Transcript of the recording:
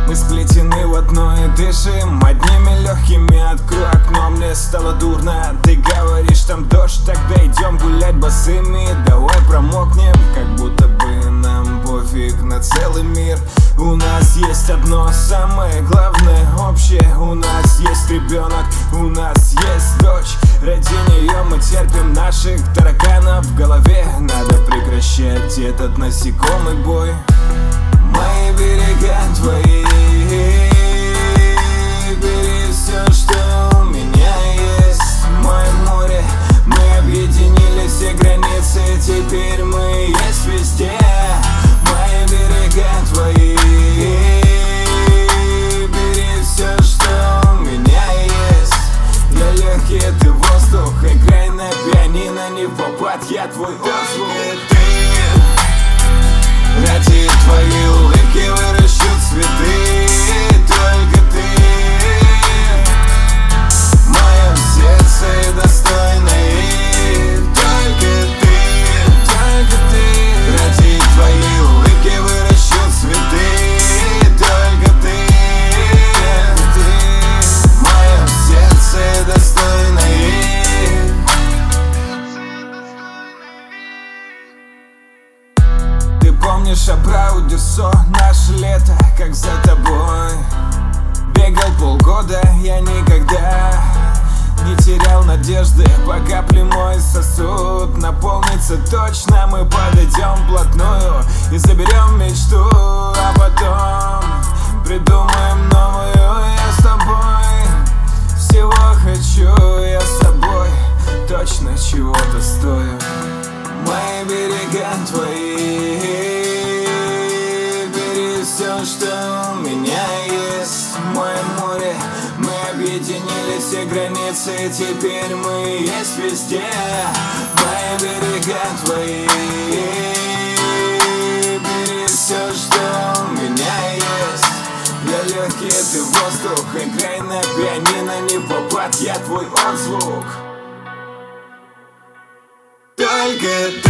Мы сплетены в одно и дышим одними легкими. Открой окно, мне стало дурно. Ты говоришь, там дождь, тогда идем гулять босыми. Давай промокнем, как будто бы нам пофиг на целый мир. У нас есть одно самое главное общее. У нас есть ребенок, у нас есть дочь. Ради нее мы терпим наших тараканов в голове. Надо прекращать этот насекомый бой. Мои берега твои, бери все, что у меня есть. Мое море, мы объединили все границы, теперь мы есть везде. Мои берега твои, бери все, что у меня есть. Я легкий, ты воздух, играй на пианино, не в попад, я твой отзвук. Ради твоей улыбки выращу цветы. Только ты в моем сердце достойна их. Только ты ради твоей улыбки выращу цветы. Только ты в моем сердце достойна их. Ты помнишь Абрау Дюссо, наше лето, как за тобой бегал полгода, я никогда не терял надежды, пока мой сосуд наполнится точно. Мы подойдем вплотную и заберем мечту, а потом придумаем новую. Я с тобой всего хочу, я с тобой точно чего-то стою. Мои берега твои, бери все, что у меня есть. Мое море, мы объединили все границы, теперь мы есть везде. Мои берега твои, бери все, что у меня есть. Я легкий, ты воздух, играй на пианино, не в попад, я твой отзвук. Только